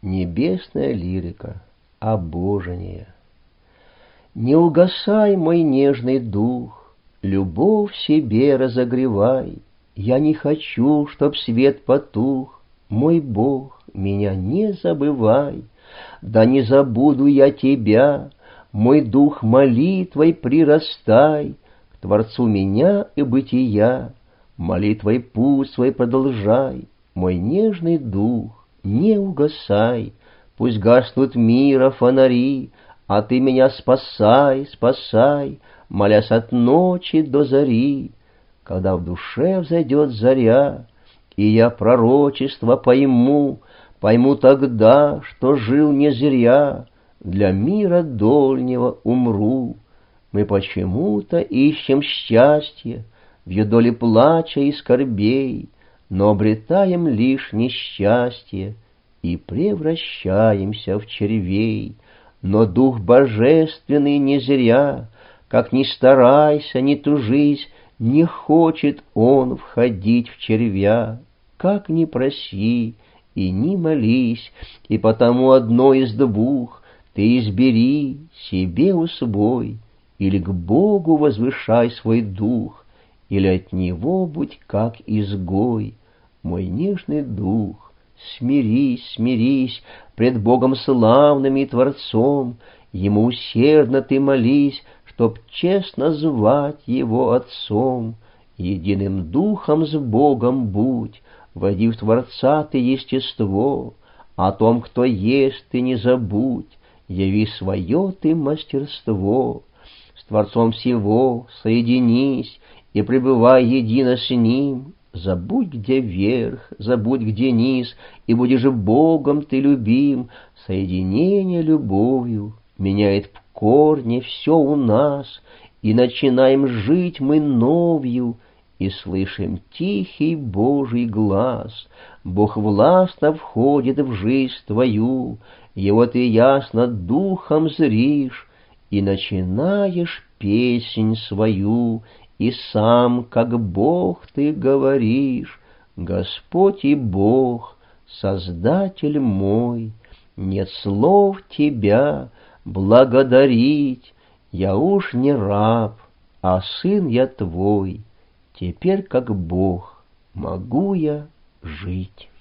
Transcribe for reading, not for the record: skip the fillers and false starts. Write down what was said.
Небесная лирика, обожение. Не угасай, мой нежный дух, любовь в себе разогревай. Я не хочу, чтоб свет потух, мой Бог, меня не забывай. Да не забуду я тебя, мой дух молитвой прирастай к Творцу меня и бытия, молитвой путь свой продолжай, мой нежный дух, не угасай. Пусть гаснут мира фонари, а ты меня спасай, спасай, молясь от ночи до зари. Когда в душе взойдет заря, и я пророчество пойму, пойму тогда, что жил не зря, для мира дольнего умру. Мы почему-то ищем счастье в юдоле плача и скорбей, но обретаем лишь несчастье и превращаемся в червей. Но Дух Божественный не зря, как ни старайся, ни тужись, не хочет Он входить в червя. Как ни проси и ни молись, и потому одно из двух ты избери себе усвой, или к Богу возвышай свой дух, или от Него будь как изгой. Мой нежный дух, смирись, смирись пред Богом славным и Творцом, Ему усердно ты молись, чтоб честно звать Его Отцом. Единым духом с Богом будь, войди в Творца ты естество, о том, кто есть, ты не забудь, яви свое ты мастерство. С Творцом всего соединись и пребывай едино с Ним. Забудь, где верх, забудь, где низ, и будешь Богом ты любим. Соединение любовью меняет в корне все у нас, и начинаем жить мы новью, и слышим тихий Божий глаз. Бог властно входит в жизнь твою, Его ты ясно духом зришь, и начинаешь песнь свою, и сам, как Бог, ты говоришь: Господь и Бог, Создатель мой, нет слов тебя благодарить. Я уж не раб, а сын я твой, теперь как Бог могу я жить.